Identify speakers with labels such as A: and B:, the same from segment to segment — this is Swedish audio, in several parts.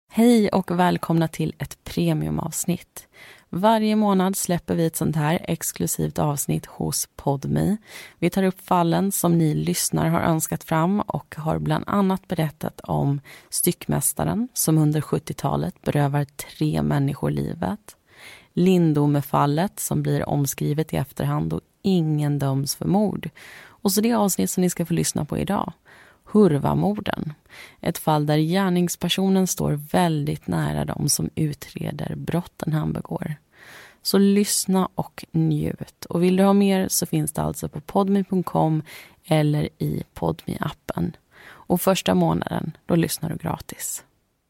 A: Hej och välkomna till ett premiumavsnitt. Varje månad släpper vi ett sånt här exklusivt avsnitt hos Podme. Vi tar upp fallen som ni lyssnare har önskat fram och har bland annat berättat om styckmästaren som under 70-talet berövar 3 människor livet. Lindomefallet som blir omskrivet i efterhand och ingen döms för mord. Och så det avsnitt som ni ska få lyssna på idag. Hurvamorden. Ett fall där gärningspersonen står väldigt nära de som utreder brotten han begår. Så lyssna och njut. Och vill du ha mer så finns det alltså på podme.com eller i Podme-appen. Och första månaden, då lyssnar du gratis.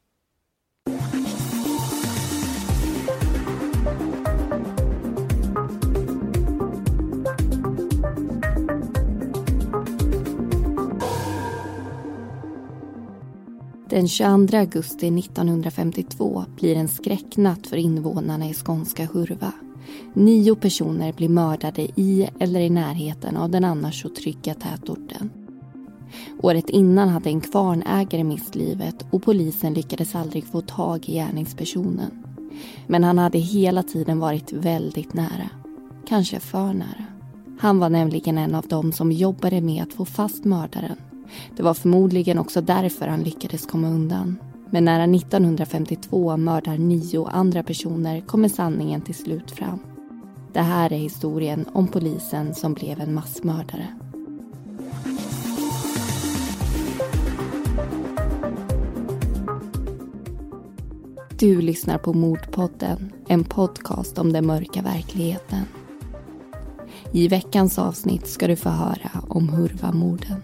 B: Den 22 augusti 1952 blir en skräcknatt för invånarna i skånska Hurva. 9 personer blir mördade i eller i närheten av den annars så trygga tätorten. Året innan hade en kvarnägare mist livet och polisen lyckades aldrig få tag i gärningspersonen. Men han hade hela tiden varit väldigt nära. Kanske för nära. Han var nämligen en av dem som jobbade med att få fast mördaren. Det var förmodligen också därför han lyckades komma undan. Men nära 1952 mördar 9 andra personer kommer sanningen till slut fram. Det här är historien om polisen som blev en massmördare. Du lyssnar på Mordpodden, en podcast om den mörka verkligheten. I veckans avsnitt ska du få höra om Hurvamorden.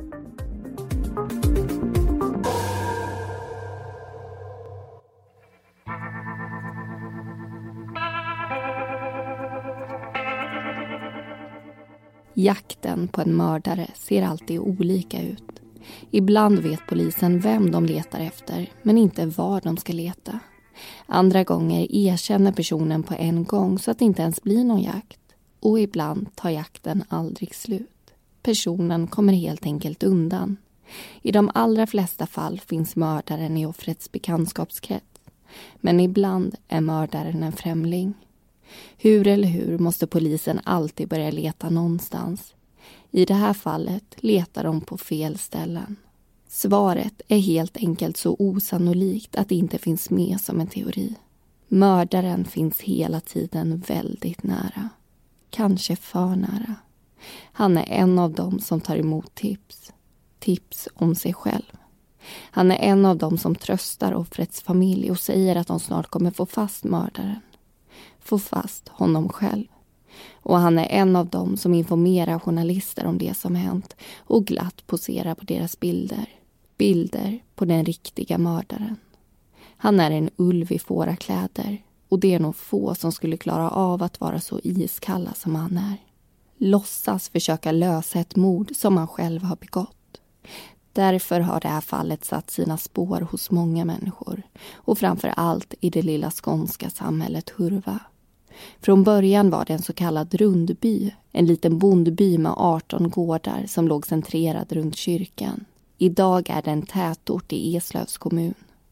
B: Jakten på en mördare ser alltid olika ut. Ibland vet polisen vem de letar efter, men inte var de ska leta. Andra gånger erkänner personen på en gång så att det inte ens blir någon jakt. Och ibland tar jakten aldrig slut. Personen kommer helt enkelt undan. I de allra flesta fall finns mördaren i offrets bekantskapskrets. Men ibland är mördaren en främling. Hur eller hur måste polisen alltid börja leta någonstans. I det här fallet letar de på fel ställen. Svaret är helt enkelt så osannolikt att det inte finns med som en teori. Mördaren finns hela tiden väldigt nära. Kanske för nära. Han är en av dem som tar emot tips. Tips om sig själv. Han är en av dem som tröstar offrets familj och säger att de snart kommer få fast mördaren. Få fast honom själv. Och han är en av dem som informerar journalister om det som hänt och glatt poserar på deras bilder. Bilder på den riktiga mördaren. Han är en ulv i fårakläder och det är nog få som skulle klara av att vara så iskalla som han är. Låtsas försöka lösa ett mord som han själv har begått. Därför har det här fallet satt sina spår hos många människor och framför allt i det lilla skånska samhället Hurva. Från början var det en så kallad rundby, en liten bondby med 18 gårdar som låg centrerad runt kyrkan. Idag är det en tätort i Eslövs kommun.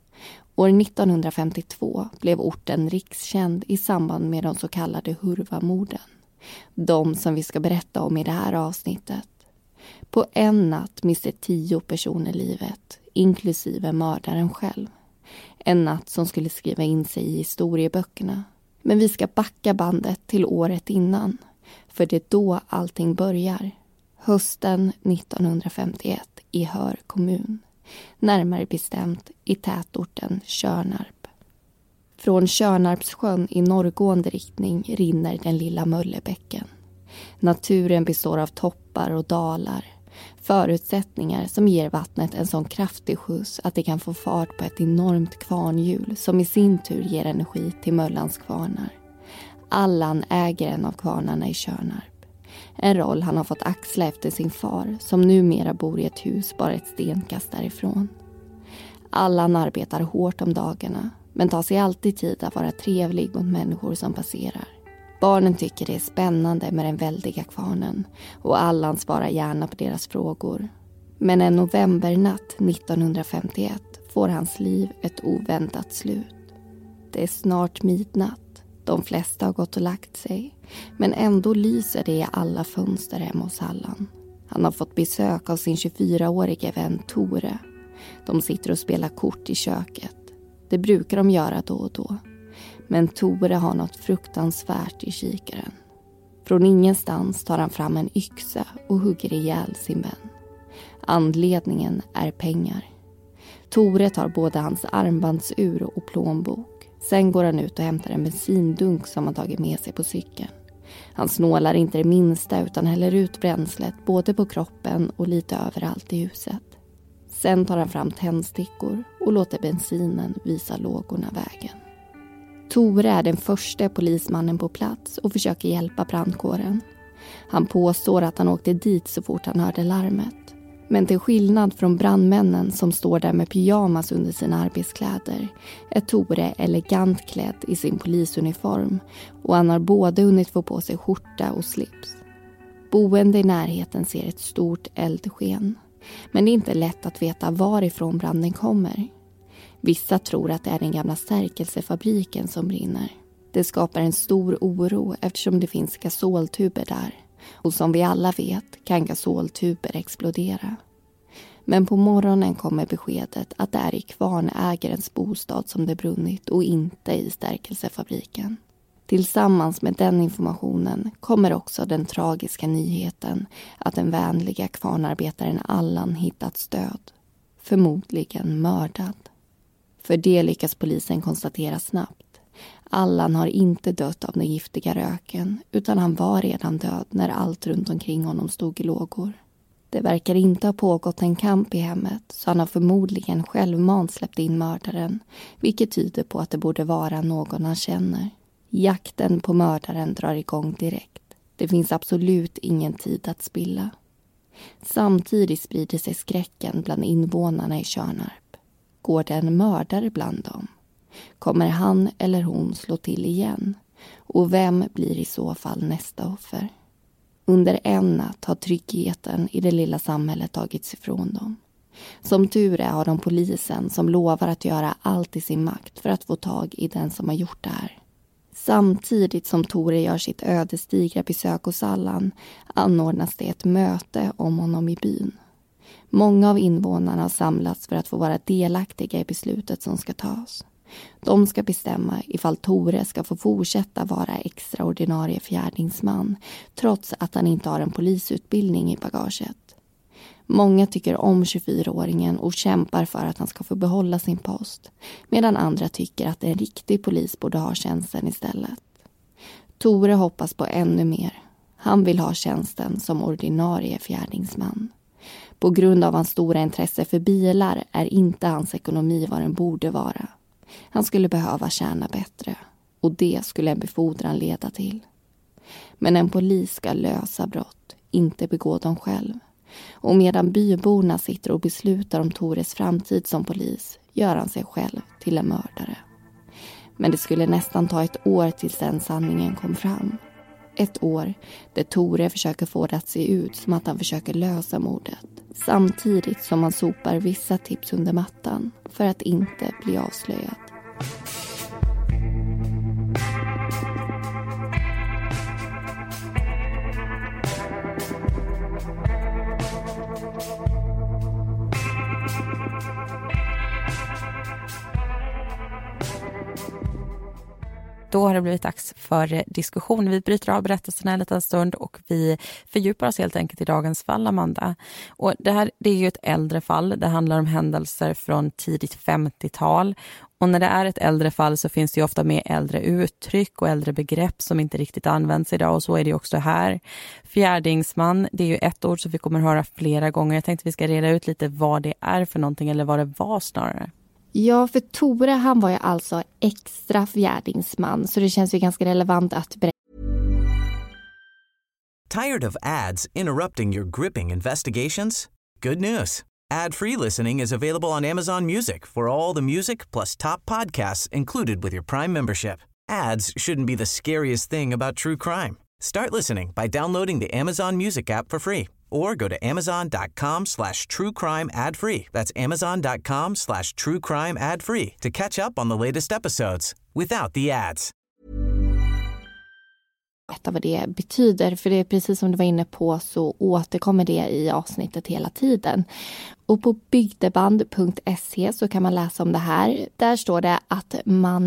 B: År 1952 blev orten rikskänd i samband med de så kallade Hurvamorden. De som vi ska berätta om i det här avsnittet. På en natt miste 10 personer livet, inklusive mördaren själv. En natt som skulle skriva in sig i historieböckerna. Men vi ska backa bandet till året innan, för det är då allting börjar. Hösten 1951 i Hör kommun, närmare bestämt i tätorten Tjörnarp. Från Tjörnarpssjön i norrgående riktning rinner den lilla Möllebäcken. Naturen består av toppar och dalar, förutsättningar som ger vattnet en sån kraftig skjuts att det kan få fart på ett enormt kvarnhjul som i sin tur ger energi till Möllans kvarnar. Allan äger en av kvarnarna i Tjörnarp. En roll han har fått axla efter sin far som numera bor i ett hus bara ett stenkast därifrån. Allan arbetar hårt om dagarna men tar sig alltid tid att vara trevlig mot människor som passerar. Barnen tycker det är spännande med den väldiga kvarnen och Allan svarar gärna på deras frågor. Men en novembernatt 1951 får hans liv ett oväntat slut. Det är snart midnatt. De flesta har gått och lagt sig. Men ändå lyser det i alla fönster hemma hos Allan. Han har fått besök av sin 24-årige vän Tore. De sitter och spelar kort i köket. Det brukar de göra då och då. Men Tore har något fruktansvärt i kikaren. Från ingenstans tar han fram en yxa och hugger ihjäl sin vän. Anledningen är pengar. Tore tar både hans armbandsur och plånbok. Sen går han ut och hämtar en bensindunk som han tagit med sig på cykeln. Han snålar inte det minsta utan häller ut bränslet både på kroppen och lite överallt i huset. Sen tar han fram tändstickor och låter bensinen visa lågorna vägen. Tore är den första polismannen på plats och försöker hjälpa brandkåren. Han påstår att han åkte dit så fort han hörde larmet. Men till skillnad från brandmännen som står där med pyjamas under sina arbetskläder är Tore elegant klädd i sin polisuniform och han har både hunnit få på sig skjorta och slips. Boende i närheten ser ett stort eldsken, men det är inte lätt att veta varifrån branden kommer. Vissa tror att det är den gamla stärkelsefabriken som brinner. Det skapar en stor oro eftersom det finns gasoltuber där. Och som vi alla vet kan gasoltuber explodera. Men på morgonen kommer beskedet att det är i kvarnägarens bostad som det brunnit och inte i stärkelsefabriken. Tillsammans med den informationen kommer också den tragiska nyheten att den vänliga kvarnarbetaren Allan hittats död. Förmodligen mördad. För det lyckas polisen konstatera snabbt. Allan har inte dött av den giftiga röken utan han var redan död när allt runt omkring honom stod i lågor. Det verkar inte ha pågått en kamp i hemmet så han har förmodligen självmant släppt in mördaren, vilket tyder på att det borde vara någon han känner. Jakten på mördaren drar igång direkt. Det finns absolut ingen tid att spilla. Samtidigt sprider sig skräcken bland invånarna i Tjörnarp. Går det en mördare bland dem? Kommer han eller hon slå till igen? Och vem blir i så fall nästa offer? Under en natt har tryggheten i det lilla samhället tagits ifrån dem. Som tur är har de polisen som lovar att göra allt i sin makt för att få tag i den som har gjort det här. Samtidigt som Tore gör sitt ödesdigra besök hos Allan anordnas det ett möte om honom i byn. Många av invånarna har samlats för att få vara delaktiga i beslutet som ska tas. De ska bestämma ifall Tore ska få fortsätta vara extraordinarie fjärdingsman trots att han inte har en polisutbildning i bagaget. Många tycker om 24-åringen och kämpar för att han ska få behålla sin post, medan andra tycker att en riktig polis borde ha tjänsten istället. Tore hoppas på ännu mer. Han vill ha tjänsten som ordinarie fjärdingsman. På grund av hans stora intresse för bilar är inte hans ekonomi vad den borde vara. Han skulle behöva tjäna bättre och det skulle en befordran leda till. Men en polis ska lösa brott, inte begå dem själv. Och medan byborna sitter och beslutar om Tores framtid som polis gör han sig själv till en mördare. Men det skulle nästan ta ett år tills den sanningen kom fram. Ett år där Tore försöker få det att se ut som att han försöker lösa mordet. Samtidigt som han sopar vissa tips under mattan för att inte bli avslöjad.
A: Då har det blivit dags för diskussion. Vi bryter av berättelserna en liten stund och vi fördjupar oss helt enkelt i dagens fall, Amanda. Och det är ju ett äldre fall. Det handlar om händelser från tidigt 50-tal. Och när det är ett äldre fall så finns det ju ofta med äldre uttryck och äldre begrepp som inte riktigt används idag. Och så är det ju också här. Fjärdingsman, det är ju ett ord som vi kommer att höra flera gånger. Jag tänkte vi ska reda ut lite vad det är för någonting eller vad det var snarare.
B: Ja, för Tore han var ju alltså extra fjärdingsman så det känns ju ganska relevant att berätta.
C: Tired of ads interrupting your gripping investigations? Good news. Ad-free listening is available on Amazon Music for all the music plus top podcasts included with your Prime membership. Ads shouldn't be the scariest thing about true crime. Start listening by downloading the Amazon Music app for free or go to amazon.com/truecrime ad-free. That's amazon.com/truecrime ad-free to catch up on the latest episodes without the ads.
B: Vad det betyder, för det är precis som du var inne på så återkommer det i avsnittet hela tiden. Och på bygdeband.se så kan man läsa om det här. Där står det att man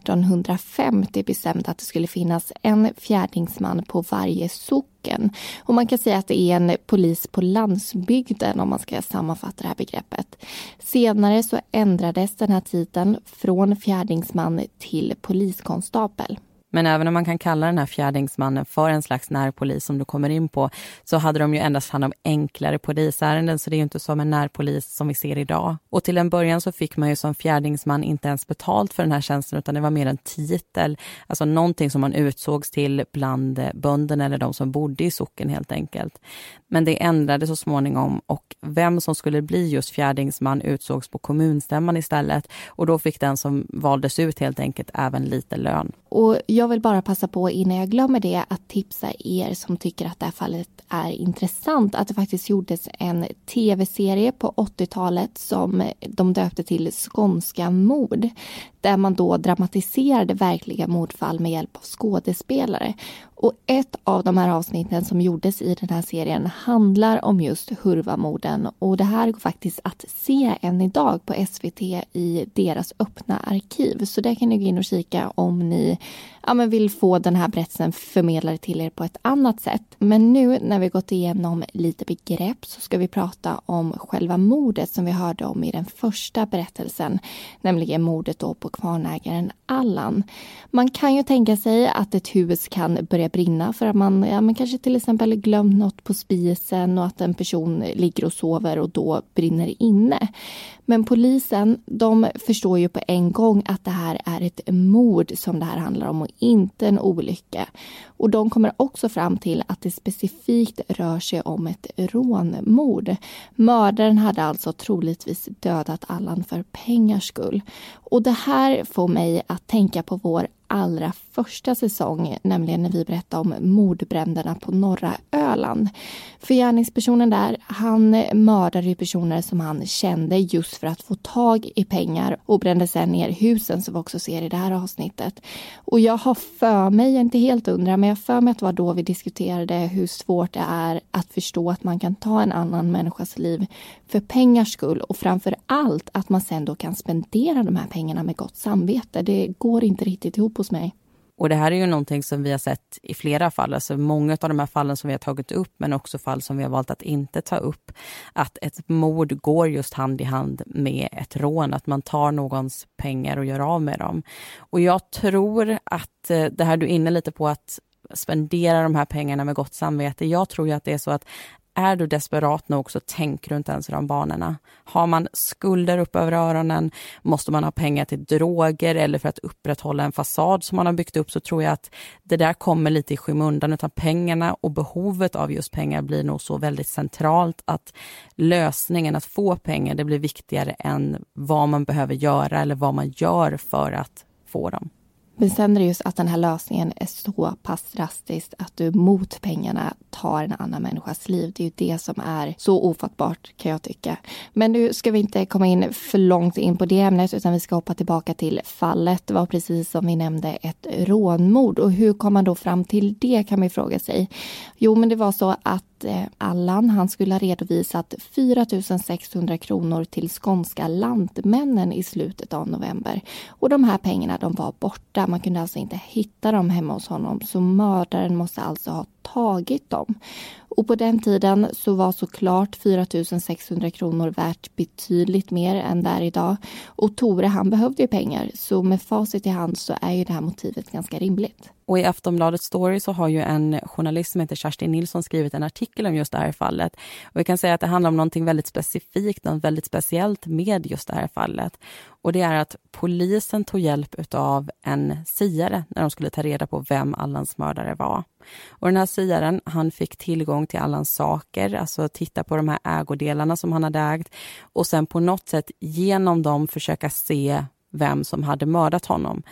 B: 1850 bestämde att det skulle finnas en fjärdingsman på varje socken. Och man kan säga att det är en polis på landsbygden om man ska sammanfatta det här begreppet. Senare så ändrades den här titeln från fjärdingsman till poliskonstapel.
A: Men även om man kan kalla den här fjärdingsmannen för en slags närpolis som du kommer in på, så hade de ju endast hand om enklare polisärenden, så det är ju inte som en närpolis som vi ser idag. Och till en början så fick man ju som fjärdingsman inte ens betalt för den här tjänsten, utan det var mer en titel, alltså någonting som man utsågs till bland bönderna eller de som bodde i socken helt enkelt. Men det ändrades så småningom, och vem som skulle bli just fjärdingsman utsågs på kommunstämman istället, och då fick den som valdes ut helt enkelt även lite lön.
B: Och jag vill bara passa på innan jag glömmer det att tipsa er som tycker att det här fallet är intressant att det faktiskt gjordes en tv-serie på 80-talet som de döpte till Skånska mord, där man då dramatiserade verkliga mordfall med hjälp av skådespelare. Och ett av de här avsnitten som gjordes i den här serien handlar om just Hurvamorden, och det här går faktiskt att se än idag på SVT i deras öppna arkiv. Så där kan ni gå in och kika om ni vill få den här berättelsen förmedlad till er på ett annat sätt. Men nu när vi gått igenom lite begrepp så ska vi prata om själva mordet som vi hörde om i den första berättelsen, nämligen mordet då på kvarnägaren Allan. Man kan ju tänka sig att ett hus kan börja brinna för att man kanske till exempel glömt något på spisen och att en person ligger och sover och då brinner inne. Men polisen, de förstår ju på en gång att det här är ett mord som det här handlar om och inte en olycka. Och de kommer också fram till att det specifikt rör sig om ett rånmord. Mördaren hade alltså troligtvis dödat Allan för pengars skull. Och det här får mig att tänka på vår allra första säsong, nämligen när vi berättade om mordbränderna på norra Öland. För gärningspersonen där, han mördade personer som han kände just för att få tag i pengar och brände sedan ner husen som vi också ser i det här avsnittet. Och jag har för mig, jag är inte helt undra, men jag för mig att det var då vi diskuterade hur svårt det är att förstå att man kan ta en annan människas liv för pengars skull, och framför allt att man sen då kan spendera de här pengarna med gott samvete. Det går inte riktigt ihop hos mig.
A: Och det här är ju någonting som vi har sett i flera fall, alltså många av de här fallen som vi har tagit upp, men också fall som vi har valt att inte ta upp, att ett mord går just hand i hand med ett rån, att man tar någons pengar och gör av med dem. Och jag tror att det här du är inne lite på, att spendera de här pengarna med gott samvete, jag tror ju att det är så att är du desperat nog så tänker du inte ens i de banorna. Har man skulder upp över öronen, måste man ha pengar till droger eller för att upprätthålla en fasad som man har byggt upp, så tror jag att det där kommer lite i skymundan, utan pengarna och behovet av just pengar blir nog så väldigt centralt att lösningen att få pengar, det blir viktigare än vad man behöver göra eller vad man gör för att få dem.
B: Men sen är det just att den här lösningen är så pass drastisk att du mot pengarna tar en annan människas liv. Det är ju det som är så ofattbart, kan jag tycka. Men nu ska vi inte komma in för långt in på det ämnet, utan vi ska hoppa tillbaka till fallet. Det var precis som vi nämnde ett rånmord. Och hur kom man då fram till det, kan man fråga sig. Jo, men det var så att Allan, han skulle ha redovisat 4 600 kronor till skånska lantmännen i slutet av november. Och de här pengarna, de var borta. Man kunde alltså inte hitta dem hemma hos honom. Så mördaren måste alltså ha tagit dem. Och på den tiden så var såklart 4 600 kronor värt betydligt mer än där idag. Och Tore, han behövde ju pengar. Så med facit i hand så är ju det här motivet ganska rimligt.
A: Och i Aftonbladet Story så har ju en journalist som heter Kerstin Nilsson skrivit en artikel om just det här fallet. Och vi kan säga att det handlar om någonting väldigt specifikt, något väldigt speciellt med just det här fallet. Och det är att polisen tog hjälp av en siare när de skulle ta reda på vem Allans mördare var. Och den här siaren, han fick tillgång till Allans saker, alltså titta på de här ägodelarna som han hade ägt. Och sen på något sätt genom dem försöka se vem som hade mördat honom.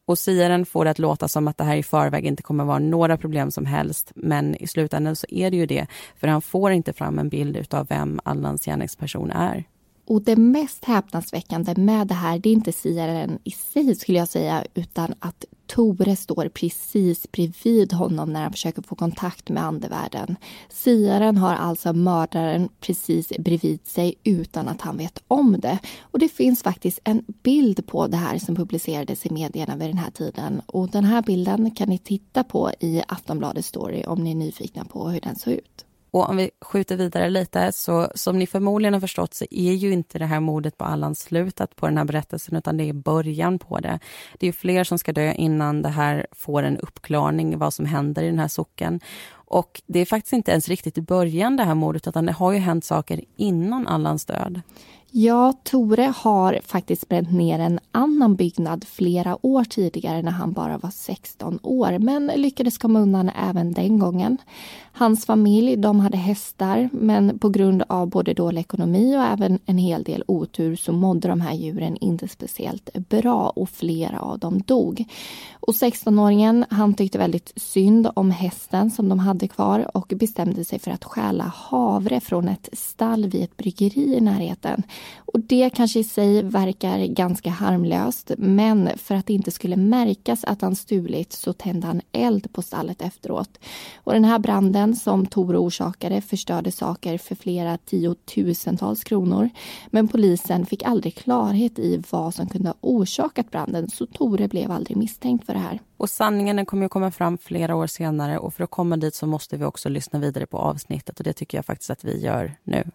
A: Och siaren får det att låta som att det här i förväg inte kommer vara några problem som helst. Men i slutändan så är det ju det. För han får inte fram en bild av vem Allans gärningsperson är.
B: Och det mest häpnadsväckande med det här, det är inte siaren i sig skulle jag säga, utan att Tore står precis bredvid honom när han försöker få kontakt med andevärlden. Siaren har alltså mördaren precis bredvid sig utan att han vet om det. Och det finns faktiskt en bild på det här som publicerades i medierna vid den här tiden. Och den här bilden kan ni titta på i Aftonbladets story om ni är nyfikna på hur den såg ut.
A: Och om vi skjuter vidare lite, så som ni förmodligen har förstått så är ju inte det här mordet på Allan slutat på den här berättelsen, utan det är början på det. Det är ju fler som ska dö innan det här får en uppklarning vad som händer i den här socken. Och det är faktiskt inte ens riktigt i början det här mordet, utan det har ju hänt saker innan Allans död.
B: Ja, Tore har faktiskt bränt ner en annan byggnad flera år tidigare när han bara var 16 år. Men lyckades komma undan även den gången. Hans familj, de hade hästar, men på grund av både dålig ekonomi och även en hel del otur så mådde de här djuren inte speciellt bra och flera av dem dog. Och 16-åringen, han tyckte väldigt synd om hästen som de hade kvar och bestämde sig för att stjäla havre från ett stall vid ett bryggeri i närheten. Och det kanske i sig verkar ganska harmlöst, men för att det inte skulle märkas att han stulit så tände han eld på stallet efteråt. Och den här branden som Tore orsakade förstörde saker för flera tiotusentals kronor. Men polisen fick aldrig klarhet i vad som kunde ha orsakat branden, så Tore blev aldrig misstänkt för det här.
A: Och sanningen kommer ju komma fram flera år senare, och för att komma dit så måste vi också lyssna vidare på avsnittet, och det tycker jag faktiskt att vi gör nu.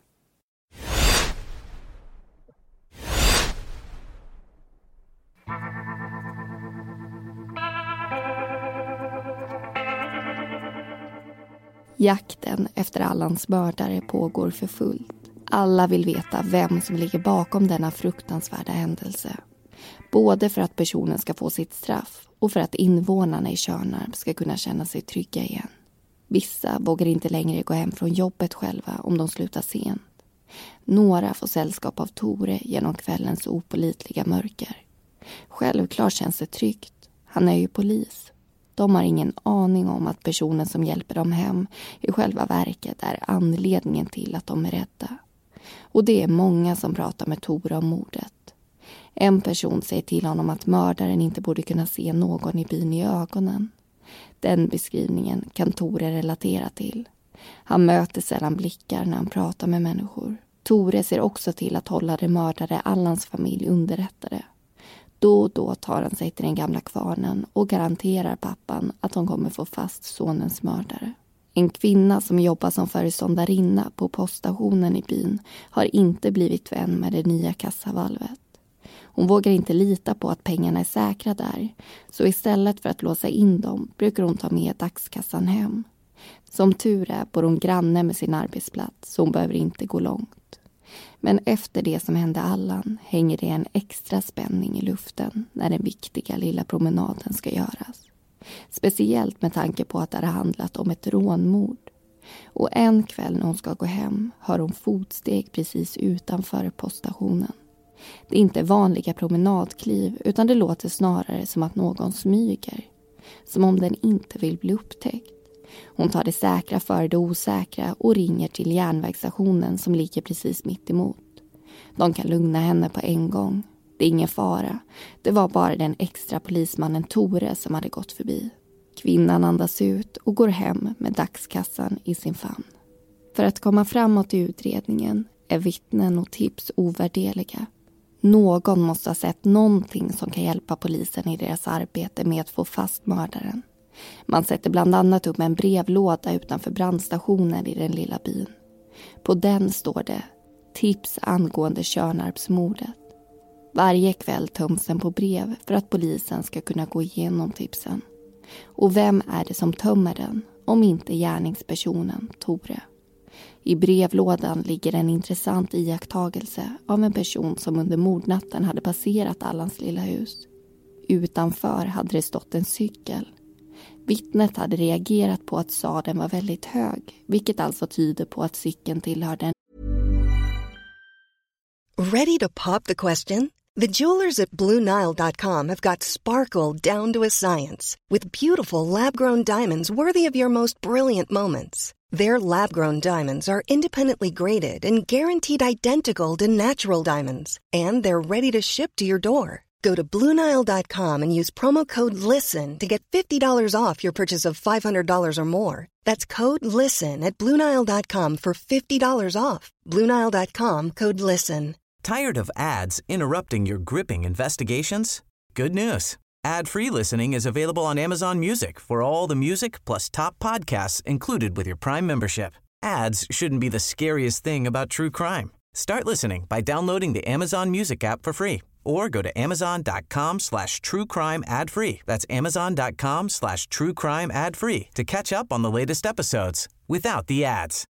B: Jakten efter Allans mördare pågår för fullt. Alla vill veta vem som ligger bakom denna fruktansvärda händelse. Både för att personen ska få sitt straff och för att invånarna i Tjörnarp ska kunna känna sig trygga igen. Vissa vågar inte längre gå hem från jobbet själva om de slutar sent. Några får sällskap av Tore genom kvällens opålitliga mörker. Självklart känns det tryggt. Han är ju polis. De har ingen aning om att personen som hjälper dem hem i själva verket är anledningen till att de är rädda. Och det är många som pratar med Tore om mordet. En person säger till honom att mördaren inte borde kunna se någon i byn i ögonen. Den beskrivningen kan Tore relatera till. Han möter sällan blickar när han pratar med människor. Tore ser också till att hålla det mördade Allans familj underrättade. Då och då tar han sig till den gamla kvarnen och garanterar pappan att de kommer få fast sonens mördare. En kvinna som jobbar som föreståndarinna på poststationen i byn har inte blivit vän med det nya kassavalvet. Hon vågar inte lita på att pengarna är säkra där, så istället för att låsa in dem brukar hon ta med dagskassan hem. Som tur är bor hon granne med sin arbetsplats, så hon behöver inte gå långt. Men efter det som hände Allan hänger det en extra spänning i luften när den viktiga lilla promenaden ska göras. Speciellt med tanke på att det har handlat om ett rånmord. Och en kväll när hon ska gå hem hör hon fotsteg precis utanför poststationen. Det är inte vanliga promenadkliv, utan det låter snarare som att någon smyger. Som om den inte vill bli upptäckt. Hon tar det säkra för det osäkra och ringer till järnvägsstationen som ligger precis mitt emot. De kan lugna henne på en gång. Det är ingen fara. Det var bara den extra polismannen Tore som hade gått förbi. Kvinnan andas ut och går hem med dagskassan i sin famn. För att komma framåt i utredningen är vittnen och tips ovärderliga. Någon måste ha sett någonting som kan hjälpa polisen i deras arbete med att få fast mördaren. Man sätter bland annat upp en brevlåda utanför brandstationen i den lilla byn. På den står det tips angående Tjörnarpsmordet. Varje kväll töms den på brev för att polisen ska kunna gå igenom tipsen. Och vem är det som tömmer den om inte gärningspersonen Tore? I brevlådan ligger en intressant iakttagelse av en person som under mordnatten hade passerat Allans lilla hus. Utanför hade det stått en cykel. Vittnet hade reagerat på att sadeln var väldigt hög, vilket alltså tyder på att cykeln tillhörde en...
D: Ready to pop the question? The jewelers at BlueNile.com have got sparkle down to a science with beautiful lab-grown diamonds worthy of your most brilliant moments. Their lab-grown diamonds are independently graded and guaranteed identical to natural diamonds, and they're ready to ship to your door. Go to BlueNile.com and use promo code LISTEN to get $50 off your purchase of $500 or more. That's code LISTEN at BlueNile.com for $50 off. BlueNile.com, code LISTEN.
C: Tired of ads interrupting your gripping investigations? Good news. Ad-free listening is available on Amazon Music for all the music plus top podcasts included with your Prime membership. Ads shouldn't be the scariest thing about true crime. Start listening by downloading the Amazon Music app for free or go to amazon.com/truecrime ad-free. That's amazon.com/truecrime ad-free to catch up on the latest episodes without the ads.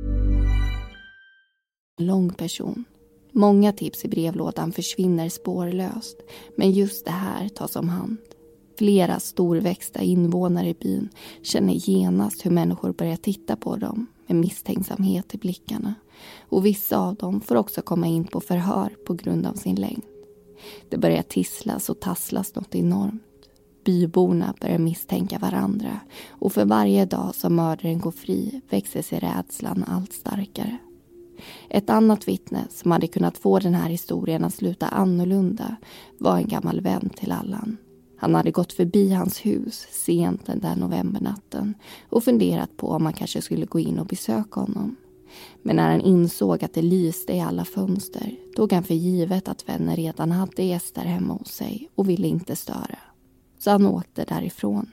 B: Lång person. Många tips i brevlådan försvinner spårlöst, men just det här tas om hand. Flera storväxta invånare i byn känner genast hur människor börjar titta på dem med misstänksamhet i blickarna. Och vissa av dem får också komma in på förhör på grund av sin längd. Det börjar tisslas och tasslas något enormt. Byborna börjar misstänka varandra och för varje dag som mördaren går fri växer sig rädslan allt starkare. Ett annat vittne som hade kunnat få den här historien att sluta annorlunda var en gammal vän till Allan. Han hade gått förbi hans hus sent den där novembernatten och funderat på om man kanske skulle gå in och besöka honom. Men när han insåg att det lyste i alla fönster tog han för givet att vännen redan hade gäster hemma hos sig och ville inte störa. Så han åkte därifrån.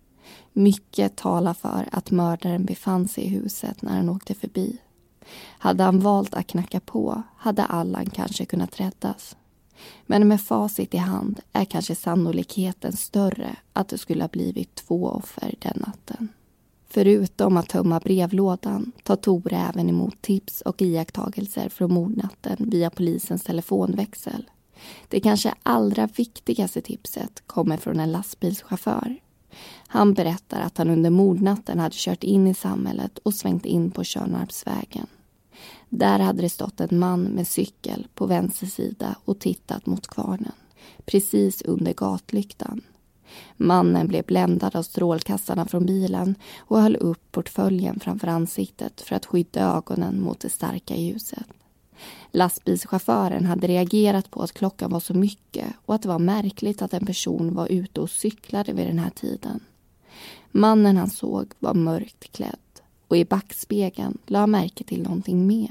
B: Mycket talar för att mördaren befann sig i huset när han åkte förbi. Hade han valt att knacka på hade Allan kanske kunnat räddas. Men med facit i hand är kanske sannolikheten större att det skulle ha blivit 2 offer den natten. Förutom att tömma brevlådan tar Tore även emot tips och iakttagelser från mordnatten via polisens telefonväxel. Det kanske allra viktigaste tipset kommer från en lastbilschaufför. Han berättar att han under mordnatten hade kört in i samhället och svängt in på Tjörnarpsvägen. Där hade det stått en man med cykel på vänster sida och tittat mot kvarnen, precis under gatlyktan. Mannen blev bländad av strålkastarna från bilen och höll upp portföljen framför ansiktet för att skydda ögonen mot det starka ljuset. Lastbilschauffören hade reagerat på att klockan var så mycket och att det var märkligt att en person var ute och cyklade vid den här tiden. Mannen han såg var mörkt klädd och i backspegeln la han märke till någonting mer.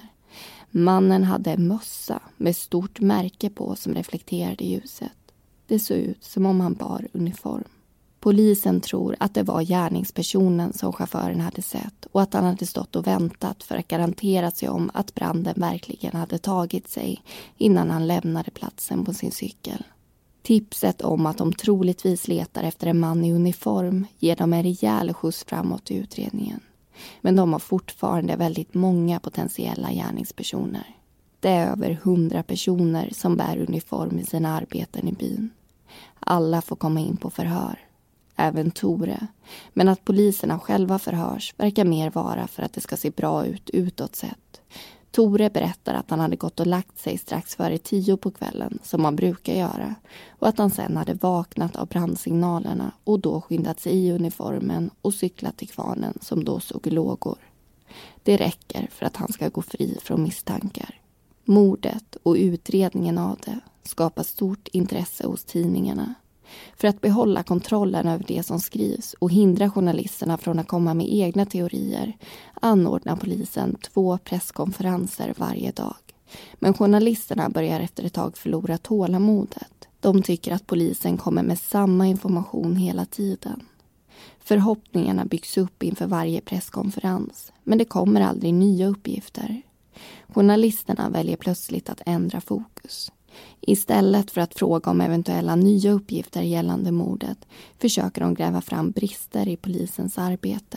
B: Mannen hade en mössa med stort märke på som reflekterade ljuset. Det såg ut som om han bar uniform. Polisen tror att det var gärningspersonen som chauffören hade sett och att han hade stått och väntat för att garantera sig om att branden verkligen hade tagit sig innan han lämnade platsen på sin cykel. Tipset om att de troligtvis letar efter en man i uniform ger dem en rejäl skjuts framåt i utredningen. Men de har fortfarande väldigt många potentiella gärningspersoner. Det är över 100 personer som bär uniform i sina arbeten i byn. Alla får komma in på förhör. Även Tore. Men att poliserna själva förhörs verkar mer vara för att det ska se bra ut utåt sett. Tore berättar att han hade gått och lagt sig strax före 10 på kvällen som man brukar göra. Och att han sen hade vaknat av brandsignalerna och då skyndat sig i uniformen och cyklat till kvarnen som då såg lågor. Det räcker för att han ska gå fri från misstankar. Mordet och utredningen av det skapar stort intresse hos tidningarna. För att behålla kontrollen över det som skrivs och hindra journalisterna från att komma med egna teorier anordnar polisen 2 presskonferenser varje dag. Men journalisterna börjar efter ett tag förlora tålamodet. De tycker att polisen kommer med samma information hela tiden. Förhoppningarna byggs upp inför varje presskonferens, men det kommer aldrig nya uppgifter. Journalisterna väljer plötsligt att ändra fokus. Istället för att fråga om eventuella nya uppgifter gällande mordet försöker de gräva fram brister i polisens arbete.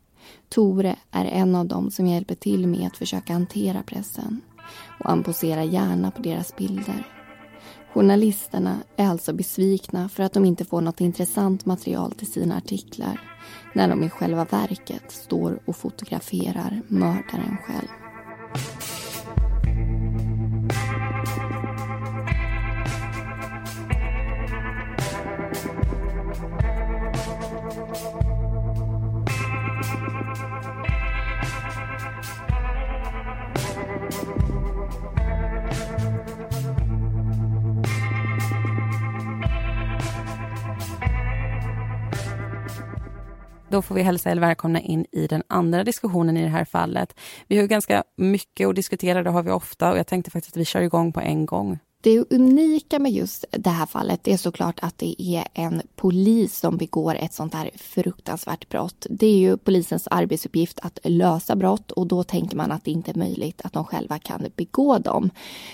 B: Tore är en av dem som hjälper till med att försöka hantera pressen och han poserar gärna på deras bilder. Journalisterna är alltså besvikna för att de inte får något intressant material till sina artiklar när de i själva verket står och fotograferar mördaren själv.
A: Då får vi hälsa er välkomna in i den andra diskussionen i det här fallet. Vi har ju ganska mycket att diskutera, det har vi ofta, och jag tänkte faktiskt att vi kör igång på en gång.
B: Det unika med just det här fallet är såklart att det är en polis som begår ett sånt här fruktansvärt brott. Det är ju polisens arbetsuppgift att lösa brott, och då tänker man att det inte är möjligt att de själva kan begå dem.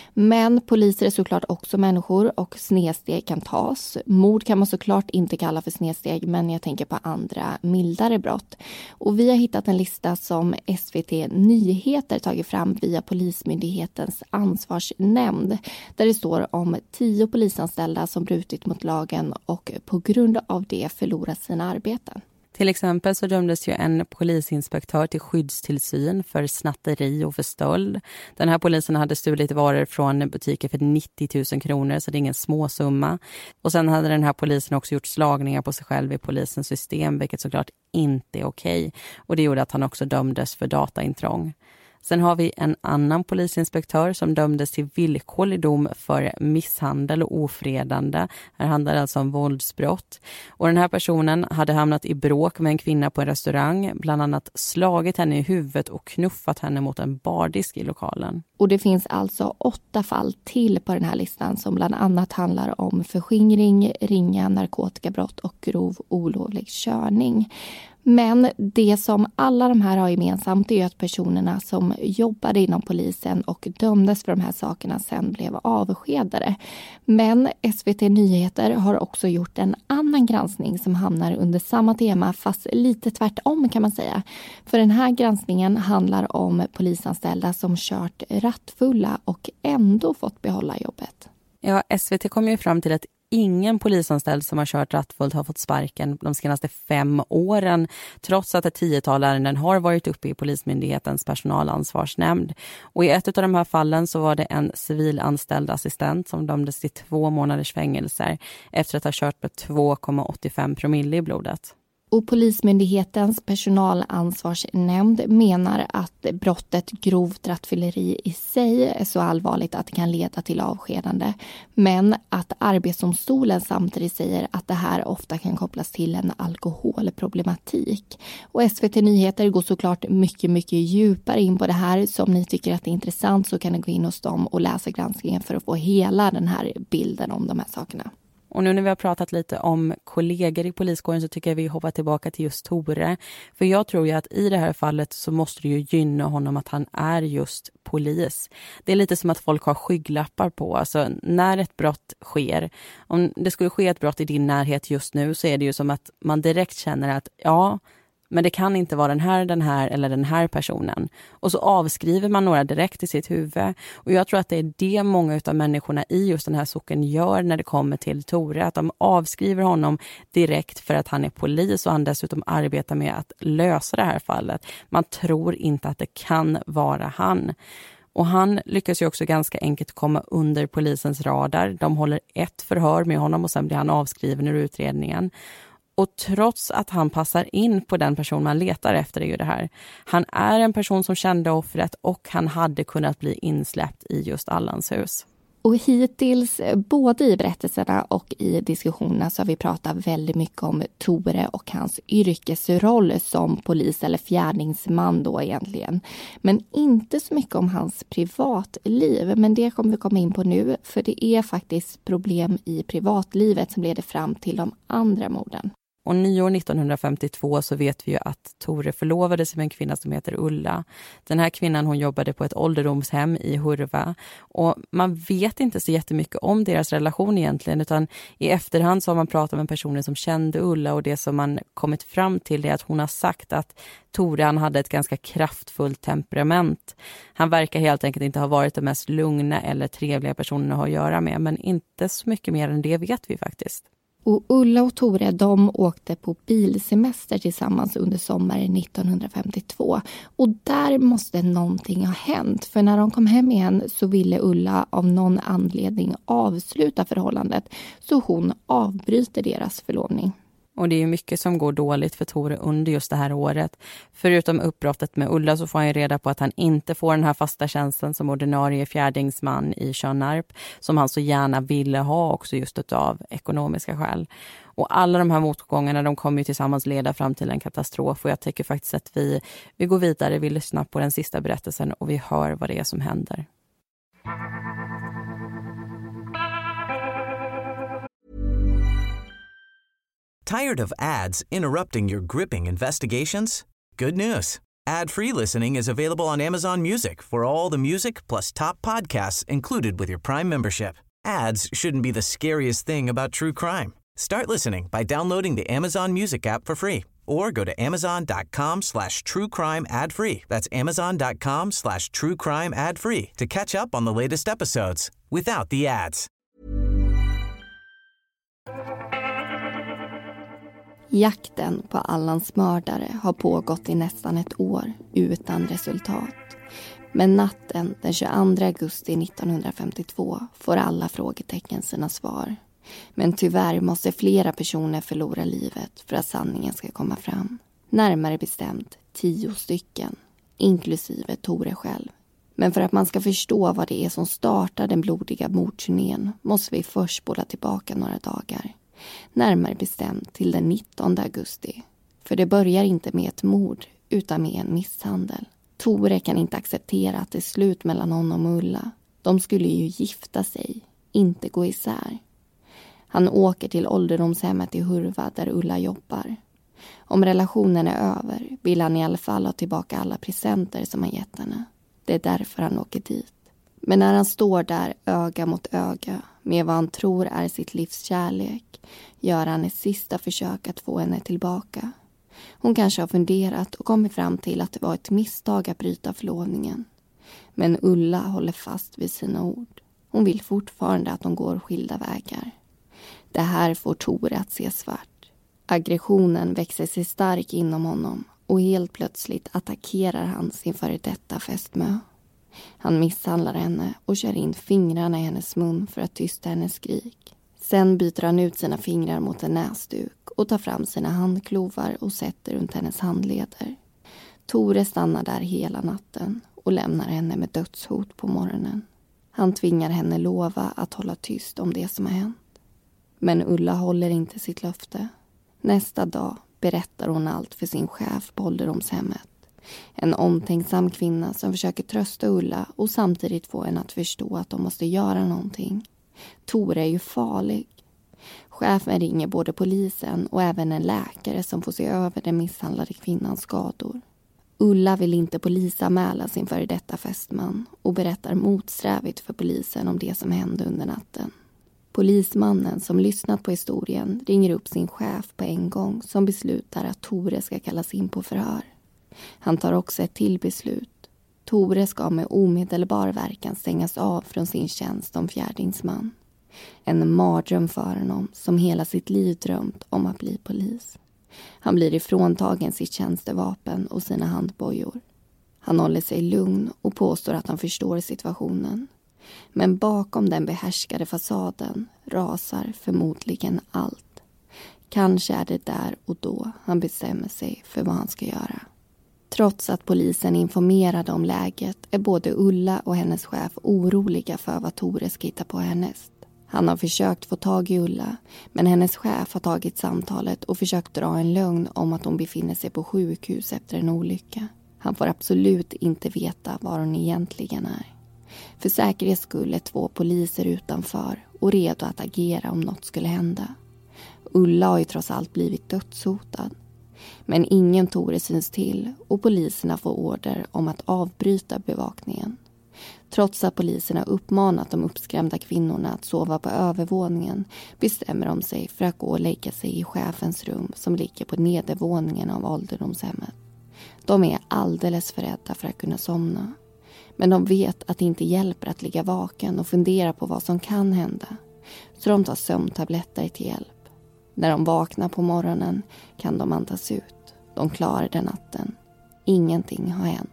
B: Men poliser är såklart också människor och snedsteg kan tas. Mord kan man såklart inte kalla för snedsteg, men jag tänker på andra mildare brott. Och vi har hittat en lista som SVT Nyheter tagit fram via Polismyndighetens ansvarsnämnd, där det står om 10 polisanställda som brutit mot lagen och på grund av det förlorat sina arbeten.
A: Till exempel så dömdes ju en polisinspektör till skyddstillsyn för snatteri och för stöld. Den här polisen hade stulit varor från butiker för 90 000 kronor, så det är ingen småsumma. Och sen hade den här polisen också gjort slagningar på sig själv i polisens system, vilket såklart inte är okej. Och det gjorde att han också dömdes för dataintrång. Sen har vi en annan polisinspektör som dömdes till villkorlig dom för misshandel och ofredande. Här handlar det alltså om våldsbrott. Och den här personen hade hamnat i bråk med en kvinna på en restaurang. Bland annat slagit henne i huvudet och knuffat henne mot en bardisk i lokalen.
B: Och det finns alltså 8 fall till på den här listan som bland annat handlar om förskingring, ringa narkotikabrott och grov olovlig körning. Men det som alla de här har gemensamt är att personerna som jobbade inom polisen och dömdes för de här sakerna sen blev avskedade. Men SVT Nyheter har också gjort en annan granskning som hamnar under samma tema, fast lite tvärtom kan man säga. För den här granskningen handlar om polisanställda som kört rattfulla och ändå fått behålla jobbet.
A: Ja, SVT kom ju fram till att ingen polisanställd som har kört rattfullt har fått sparken de senaste 5 åren, trots att ett 10-tal ärenden har varit uppe i Polismyndighetens personalansvarsnämnd. Och i ett av de här fallen så var det en civilanställd assistent som dömdes till 2 månaders fängelse efter att ha kört med 2,85 promille i blodet.
B: Och Polismyndighetens personalansvarsnämnd menar att brottet grovt rattfylleri i sig är så allvarligt att det kan leda till avskedande. Men att Arbetsdomstolen samtidigt säger att det här ofta kan kopplas till en alkoholproblematik. Och SVT Nyheter går såklart mycket djupare in på det här. Så om ni tycker att det är intressant så kan ni gå in hos dem och läsa granskningen för att få hela den här bilden om de här sakerna.
A: Och nu när vi har pratat lite om kollegor i poliskåren så tycker jag vi hoppar tillbaka till just Tore. För jag tror ju att i det här fallet så måste det ju gynna honom att han är just polis. Det är lite som att folk har skygglappar på. Alltså när ett brott sker, om det skulle ske ett brott i din närhet just nu så är det ju som att man direkt känner att ja, men det kan inte vara den här eller den här personen. Och så avskriver man några direkt i sitt huvud. Och jag tror att det är det många av människorna i just den här socken gör när det kommer till Tore. Att de avskriver honom direkt för att han är polis och han dessutom arbetar med att lösa det här fallet. Man tror inte att det kan vara han. Och han lyckas ju också ganska enkelt komma under polisens radar. De håller ett förhör med honom och sen blir han avskriven ur utredningen. Och trots att han passar in på den person man letar efter är ju det här. Han är en person som kände offret och han hade kunnat bli insläppt i just Allans hus.
B: Och hittills, både i berättelserna och i diskussionerna, så har vi pratat väldigt mycket om Tore och hans yrkesroll som polis eller fjärdingsman då egentligen. Men inte så mycket om hans privatliv. Men det kommer vi komma in på nu, för det är faktiskt problem i privatlivet som leder fram till de andra morden.
A: Och nyår 1952 så vet vi ju att Tore förlovade sig med en kvinna som heter Ulla. Den här kvinnan hon jobbade på ett ålderdomshem i Hurva. Och man vet inte så jättemycket om deras relation egentligen, utan i efterhand så har man pratat med personer som kände Ulla, och det som man kommit fram till är att hon har sagt att Tore han hade ett ganska kraftfullt temperament. Han verkar helt enkelt inte ha varit den mest lugna eller trevliga personen att ha att göra med, men inte så mycket mer än det vet vi faktiskt.
B: Och Ulla och Tore, de åkte på bilsemester tillsammans under sommaren 1952. Och där måste någonting ha hänt. För när de kom hem igen så ville Ulla av någon anledning avsluta förhållandet. Så hon avbryter deras förlovning.
A: Och det är ju mycket som går dåligt för Tore under just det här året. Förutom uppbrottet med Ulla så får han ju reda på att han inte får den här fasta tjänsten som ordinarie fjärdingsman i Tjörnarp. Som han så gärna ville ha också just av ekonomiska skäl. Och alla de här motgångarna de kommer ju tillsammans leda fram till en katastrof. Och jag tycker faktiskt att vi går vidare, vi lyssnar på den sista berättelsen och vi hör vad det är som händer.
C: Tired of ads interrupting your gripping investigations? Good news. Ad-free listening is available on Amazon Music for all the music plus top podcasts included with your Prime membership. Ads shouldn't be the scariest thing about true crime. Start listening by downloading the Amazon Music app for free or go to amazon.com/truecrime ad-free. That's amazon.com/truecrime ad-free to catch up on the latest episodes without the ads.
B: Jakten på Allans mördare har pågått i nästan ett år utan resultat. Men natten den 22 augusti 1952 får alla frågetecken sina svar. Men tyvärr måste flera personer förlora livet för att sanningen ska komma fram. Närmare bestämt 10 stycken, inklusive Tore själv. Men för att man ska förstå vad det är som startar den blodiga mordturnén måste vi först spola tillbaka några dagar. Närmare bestämt till den 19 augusti. För det börjar inte med ett mord utan med en misshandel. Tore kan inte acceptera att det är slut mellan honom och Ulla. De skulle ju gifta sig, inte gå isär. Han åker till ålderdomshemmet i Hurva där Ulla jobbar. Om relationen är över vill han i alla fall ha tillbaka alla presenter som han gett henne. Det är därför han åker dit. Men när han står där öga mot öga med vad han tror är sitt livs kärlek gör han ett sista försök att få henne tillbaka. Hon kanske har funderat och kommit fram till att det var ett misstag att bryta förlovningen. Men Ulla håller fast vid sina ord. Hon vill fortfarande att de går skilda vägar. Det här får Tore att se svart. Aggressionen växer sig stark inom honom och helt plötsligt attackerar han sin före detta fästmö. Han misshandlar henne och kör in fingrarna i hennes mun för att tysta hennes skrik. Sen byter han ut sina fingrar mot en näsduk och tar fram sina handklovar och sätter runt hennes handleder. Tore stannar där hela natten och lämnar henne med dödshot på morgonen. Han tvingar henne lova att hålla tyst om det som har hänt. Men Ulla håller inte sitt löfte. Nästa dag berättar hon allt för sin chef på ålderdomshemmet. En omtänksam kvinna som försöker trösta Ulla och samtidigt få henne att förstå att de måste göra någonting. Tore är ju farlig. Chefen ringer både polisen och även en läkare som får se över den misshandlade kvinnans skador. Ulla vill inte polisanmäla sin före detta fästman och berättar motsträvigt för polisen om det som hände under natten. Polismannen som lyssnat på historien ringer upp sin chef på en gång som beslutar att Tore ska kallas in på förhör. Han tar också ett till beslut. Tore ska med omedelbar verkan stängas av från sin tjänst som fjärdingsman. En mardröm för honom som hela sitt liv drömt om att bli polis. Han blir ifråntagen sitt tjänstevapen och sina handbojor. Han håller sig lugn och påstår att han förstår situationen. Men bakom den behärskade fasaden rasar förmodligen allt. Kanske är det där och då han bestämmer sig för vad han ska göra. Trots att polisen informerade om läget är både Ulla och hennes chef oroliga för vad Tore ska hitta på härnäst. Han har försökt få tag i Ulla, men hennes chef har tagit samtalet och försökt dra en lögn om att hon befinner sig på sjukhus efter en olycka. Han får absolut inte veta var hon egentligen är. För säkerhets skull är 2 poliser utanför och redo att agera om något skulle hända. Ulla har ju trots allt blivit dödshotad. Men ingen Tore syns till och poliserna får order om att avbryta bevakningen. Trots att poliserna uppmanat de uppskrämda kvinnorna att sova på övervåningen bestämmer de sig för att gå och lägga sig i chefens rum som ligger på nedervåningen av ålderdomshemmet. De är alldeles för rädda för att kunna somna. Men de vet att det inte hjälper att ligga vaken och fundera på vad som kan hända. Så de tar sömntabletter till hjälp. När de vaknar på morgonen kan de andas ut. De klarar den natten. Ingenting har hänt.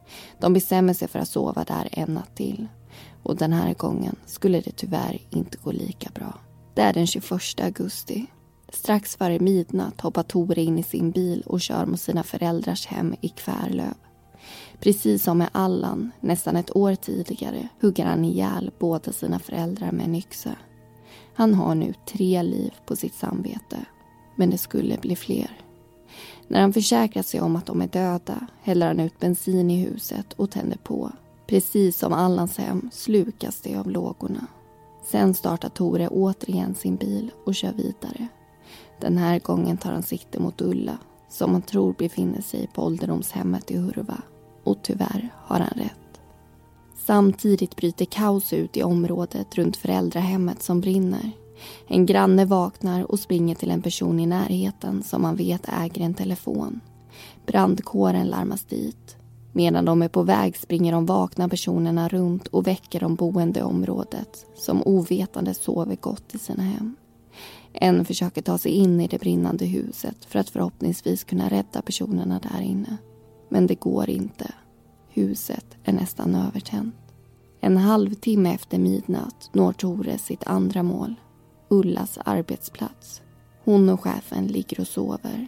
B: De bestämmer sig för att sova där en natt till. Och den här gången skulle det tyvärr inte gå lika bra. Det är den 21 augusti. Strax före midnatt hoppar Tore in i sin bil och kör mot sina föräldrars hem i Kvärlöv. Precis som med Allan, nästan ett år tidigare, hugger han ihjäl båda sina föräldrar med en yxa. Han har nu 3 liv på sitt samvete, men det skulle bli fler. När han försäkrar sig om att de är döda häller han ut bensin i huset och tänder på. Precis som Allans hem slukas det av lågorna. Sen startar Tore återigen sin bil och kör vidare. Den här gången tar han sikte mot Ulla, som han tror befinner sig på ålderdomshemmet i Hurva. Och tyvärr har han rätt. Samtidigt bryter kaos ut i området runt föräldrahemmet som brinner. En granne vaknar och springer till en person i närheten som man vet äger en telefon. Brandkåren larmas dit. Medan de är på väg springer de vakna personerna runt och väcker de boende i området som ovetande sover gott i sina hem. En försöker ta sig in i det brinnande huset för att förhoppningsvis kunna rädda personerna där inne. Men det går inte. Huset är nästan övertänt. En halvtimme efter midnatt når Tore sitt andra mål. Ullas arbetsplats. Hon och chefen ligger och sover.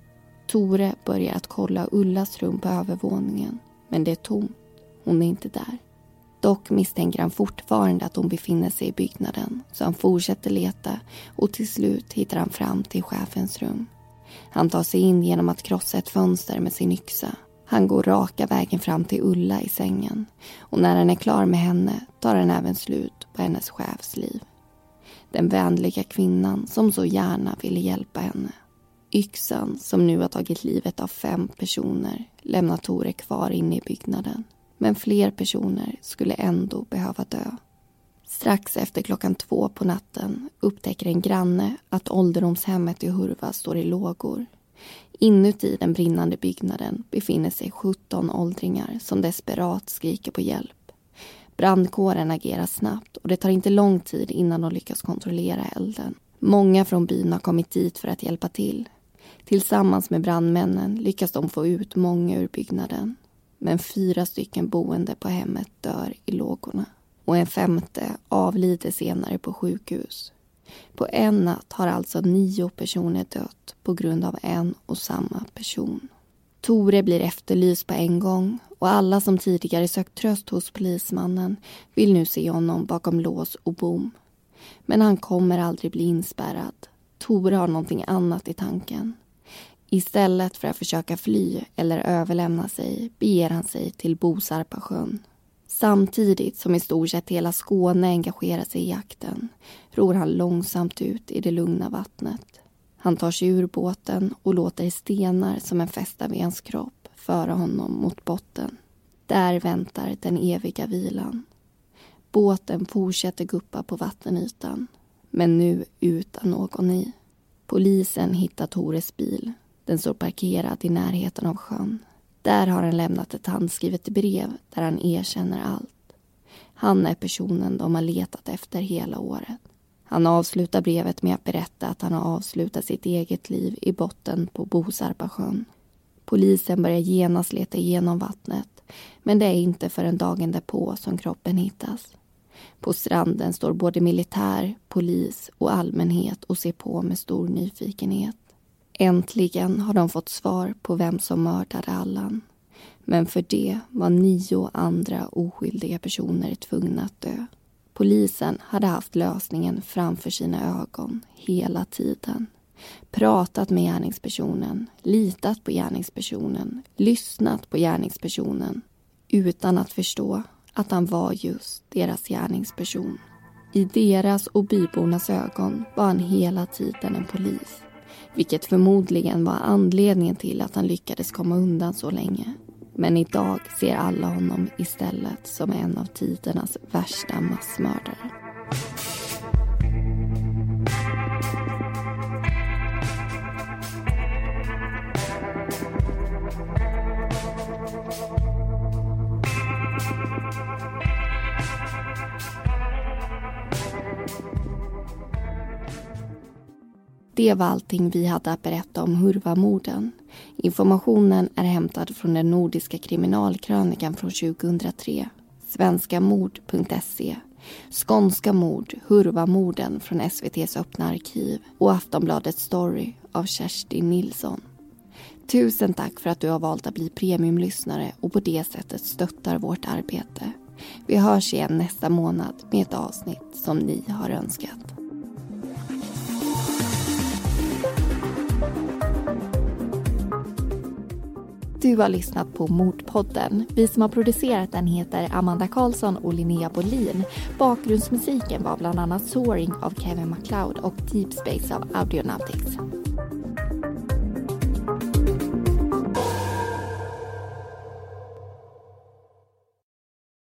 B: Tore börjar att kolla Ullas rum på övervåningen. Men det är tomt. Hon är inte där. Dock misstänker han fortfarande att hon befinner sig i byggnaden. Så han fortsätter leta och till slut hittar han fram till chefens rum. Han tar sig in genom att krossa ett fönster med sin yxa. Han går raka vägen fram till Ulla i sängen. Och när han är klar med henne tar han även slut på hennes chefs liv. Den vänliga kvinnan som så gärna ville hjälpa henne. Yxan som nu har tagit livet av 5 personer lämnar Tore kvar inne i byggnaden. Men fler personer skulle ändå behöva dö. Strax efter 2:00 på natten upptäcker en granne att ålderdomshemmet i Hurva står i lågor. Inuti den brinnande byggnaden befinner sig 17 åldringar som desperat skriker på hjälp. Brandkåren agerar snabbt och det tar inte lång tid innan de lyckas kontrollera elden. Många från byn har kommit dit för att hjälpa till. Tillsammans med brandmännen lyckas de få ut många ur byggnaden. Men 4 stycken boende på hemmet dör i lågorna. Och en 5:e avlider senare på sjukhus. På en natt har alltså 9 personer dött på grund av en och samma person. Tore blir efterlyst på en gång och alla som tidigare sökt tröst hos polismannen vill nu se honom bakom lås och bom. Men han kommer aldrig bli inspärrad. Tore har någonting annat i tanken. Istället för att försöka fly eller överlämna sig beger han sig till Bosarpasjön. Samtidigt som i stort sett hela Skåne engagerar sig i jakten ror han långsamt ut i det lugna vattnet. Han tar sig ur båten och låter stenar som en fästa vid hans kropp föra honom mot botten. Där väntar den eviga vilan. Båten fortsätter guppa på vattenytan, men nu utan någon i. Polisen hittar Tores bil. Den står parkerad i närheten av sjön. Där har han lämnat ett handskrivet brev där han erkänner allt. Han är personen de har letat efter hela året. Han avslutar brevet med att berätta att han har avslutat sitt eget liv i botten på Bosarpasjön. Polisen börjar genast leta igenom vattnet, men det är inte förrän dagen därpå som kroppen hittas. På stranden står både militär, polis och allmänhet och ser på med stor nyfikenhet. Äntligen har de fått svar på vem som mördade Allan. Men för det var 9 andra oskyldiga personer tvungna att dö. Polisen hade haft lösningen framför sina ögon hela tiden. Pratat med gärningspersonen, litat på gärningspersonen, lyssnat på gärningspersonen. Utan att förstå att han var just deras gärningsperson. I deras och bybornas ögon var han hela tiden en polis. Vilket förmodligen var anledningen till att han lyckades komma undan så länge. Men idag ser alla honom istället som en av tidernas värsta massmördare. Det var allting vi hade att berätta om Hurvamorden. Informationen är hämtad från den nordiska kriminalkrönikan från 2003, svenskamord.se, Skånska mord, Hurva-morden från SVT:s öppna arkiv och Aftonbladets story av Kerstin Nilsson. Tusen tack för att du har valt att bli premiumlyssnare och på det sättet stöttar vårt arbete. Vi hörs igen nästa månad med ett avsnitt som ni har önskat. Du har lyssnat på Mordpodden. Vi som har producerat den heter Amanda Karlsson och Linnea Bolin. Bakgrundsmusiken var bland annat Soaring av Kevin MacLeod och Deep Space av Audionautics.